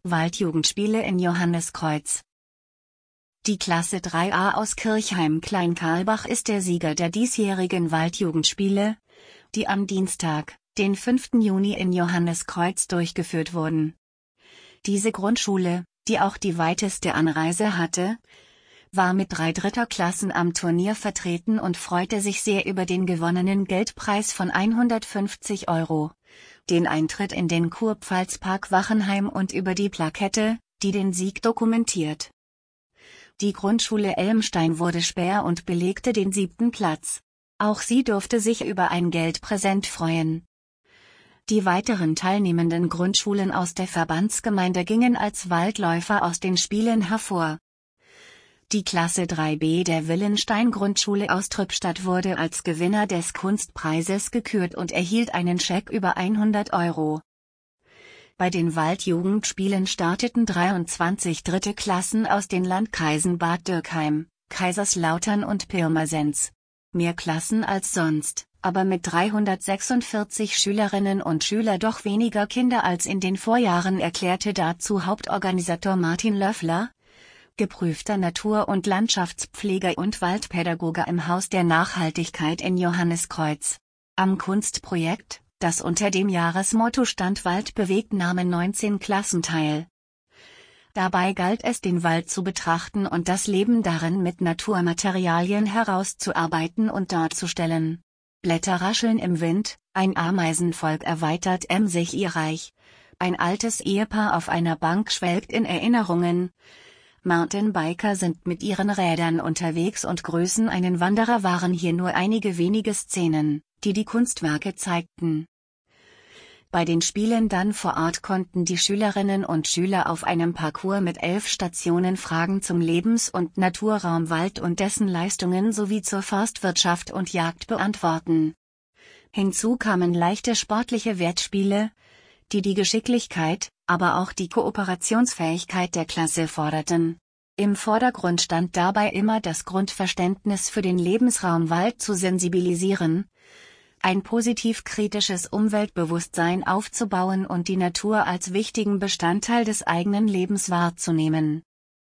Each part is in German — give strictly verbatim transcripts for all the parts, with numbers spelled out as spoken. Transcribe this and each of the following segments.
Waldjugendspiele in Johanniskreuz. Die Klasse drei a aus Kirchheim-Kleinkarlbach ist der Sieger der diesjährigen Waldjugendspiele, die am Dienstag, den fünften Juni in Johanniskreuz durchgeführt wurden. Diese Grundschule, die auch die weiteste Anreise hatte, war mit drei Dritterklassen am Turnier vertreten und freute sich sehr über den gewonnenen Geldpreis von hundertfünfzig Euro, den Eintritt in den Kurpfalzpark Wachenheim und über die Plakette, die den Sieg dokumentiert. Die Grundschule Elmstein wurde Späher und belegte den siebten Platz. Auch sie durfte sich über ein Geldpräsent freuen. Die weiteren teilnehmenden Grundschulen aus der Verbandsgemeinde gingen als Waldläufer aus den Spielen hervor. Die Klasse drei b der Willenstein-Grundschule aus Trübstadt wurde als Gewinner des Kunstpreises gekürt und erhielt einen Scheck über hundert Euro. Bei den Waldjugendspielen starteten dreiundzwanzig dritte Klassen aus den Landkreisen Bad Dürkheim, Kaiserslautern und Pirmasens. Mehr Klassen als sonst, aber mit dreihundertsechsundvierzig Schülerinnen und Schüler doch weniger Kinder als in den Vorjahren, erklärte dazu Hauptorganisator Martin Löffler, geprüfter Natur- und Landschaftspfleger und Waldpädagoge im Haus der Nachhaltigkeit in Johanniskreuz. Am Kunstprojekt, das unter dem Jahresmotto stand Wald bewegt, nahmen neunzehn Klassen teil. Dabei galt es, den Wald zu betrachten und das Leben darin mit Naturmaterialien herauszuarbeiten und darzustellen. Blätter rascheln im Wind, ein Ameisenvolk erweitert emsig ihr Reich, ein altes Ehepaar auf einer Bank schwelgt in Erinnerungen, Mountainbiker sind mit ihren Rädern unterwegs und grüßen einen Wanderer waren hier nur einige wenige Szenen, die die Kunstwerke zeigten. Bei den Spielen dann vor Ort konnten die Schülerinnen und Schüler auf einem Parcours mit elf Stationen Fragen zum Lebens- und Naturraum Wald und dessen Leistungen sowie zur Forstwirtschaft und Jagd beantworten. Hinzu kamen leichte sportliche Wertspiele, die die Geschicklichkeit, aber auch die Kooperationsfähigkeit der Klasse forderten. Im Vordergrund stand dabei immer das Grundverständnis für den Lebensraum Wald zu sensibilisieren, ein positiv-kritisches Umweltbewusstsein aufzubauen und die Natur als wichtigen Bestandteil des eigenen Lebens wahrzunehmen.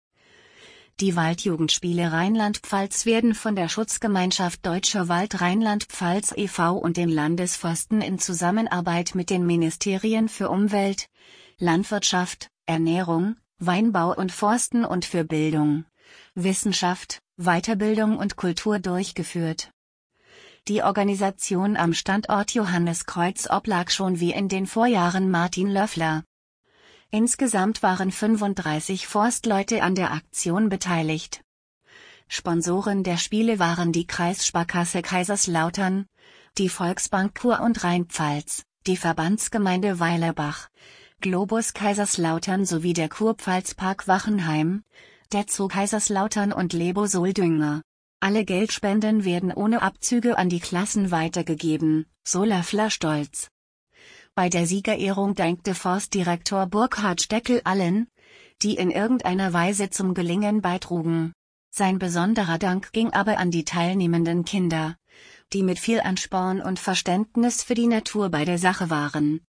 Die Waldjugendspiele Rheinland-Pfalz werden von der Schutzgemeinschaft Deutscher Wald Rheinland-Pfalz e V und den Landesforsten in Zusammenarbeit mit den Ministerien für Umwelt, Landwirtschaft, Ernährung, Weinbau und Forsten und für Bildung, Wissenschaft, Weiterbildung und Kultur durchgeführt. Die Organisation am Standort Johanniskreuz oblag schon wie in den Vorjahren Martin Löffler. Insgesamt waren fünfunddreißig Forstleute an der Aktion beteiligt. Sponsoren der Spiele waren die Kreissparkasse Kaiserslautern, die Volksbank Kur und Rheinpfalz, die Verbandsgemeinde Weilerbach, Globus Kaiserslautern sowie der Kurpfalzpark Wachenheim, der Zoo Kaiserslautern und Lebosol Dünger. Alle Geldspenden werden ohne Abzüge an die Klassen weitergegeben, so Löffler stolz. Bei der Siegerehrung dankte Forstdirektor Burkhard Steckel allen, die in irgendeiner Weise zum Gelingen beitrugen. Sein besonderer Dank ging aber an die teilnehmenden Kinder, die mit viel Ansporn und Verständnis für die Natur bei der Sache waren.